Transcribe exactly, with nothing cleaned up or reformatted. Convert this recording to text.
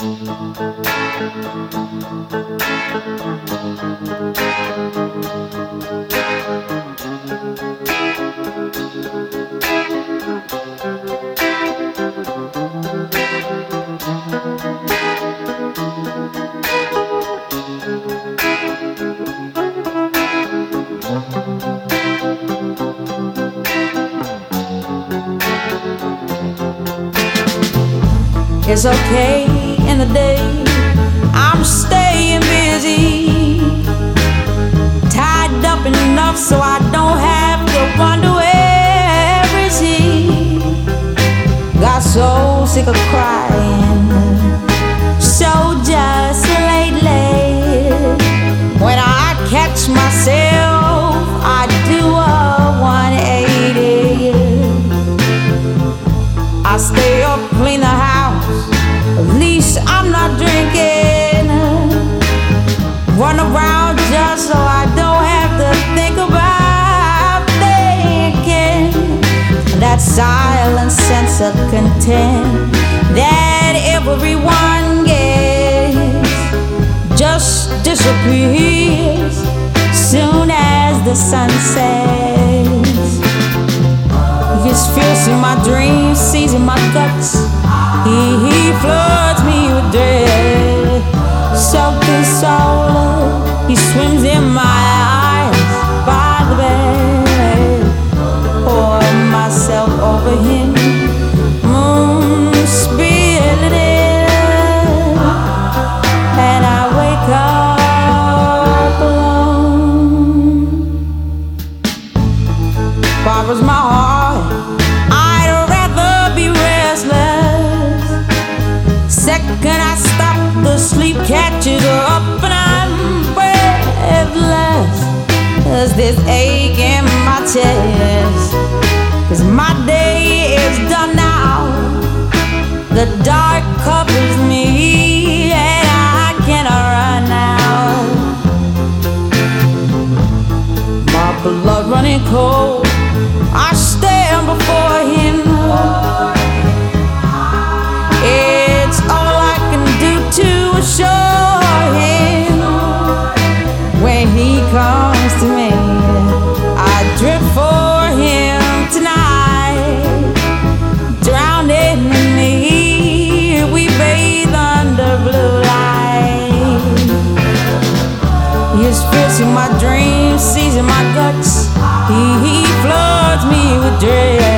It's okay in the day, I'm staying busy, tied up enough so I don't have to wonder where is he. Got so sick of crying, so just lately. When I catch myself, I do a one eighty. I stay up, clean the house, at least I'm not drinking. Run around just so I don't have to think about thinking. That silent sense of content that everyone gets just disappears soon as the sun sets. His fierce in my dreams, seizing my guts. He, he floods me with dread. Soaking soul, he swims in my eyes by the bed. Pour myself over him, moon spilling in, and I wake up alone. Borrows my heart, I'd rather be restless. Second I stop, the sleep catches up and I'm breathless. There's this ache in my chest, 'cause my day is done now. The dark covers me and I cannot run now. My blood running cold, I stand before him. It's all I can do to assure him. When he comes to me, I drift for him tonight. Drowning in me, we bathe under blue light. His fierce in my dreams, seizing my guts. He, he floods me with dread.